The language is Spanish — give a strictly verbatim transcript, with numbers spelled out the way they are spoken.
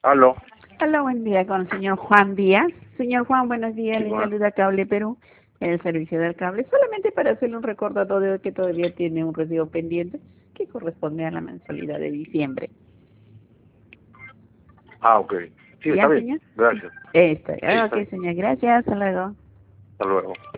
Aló. Hola, buen día con el señor Juan Díaz. Señor Juan, buenos días. Sí, Le bueno. saluda Cable Perú, el servicio del cable. Solamente para hacerle un recordatorio de que todavía tiene un recibo pendiente que corresponde a la mensualidad de diciembre. Ah, ok. Sí, está ¿Ya, bien. señor? Gracias. Esto. Sí, está Ok, bien. señor. Gracias. Hasta luego. Hasta luego.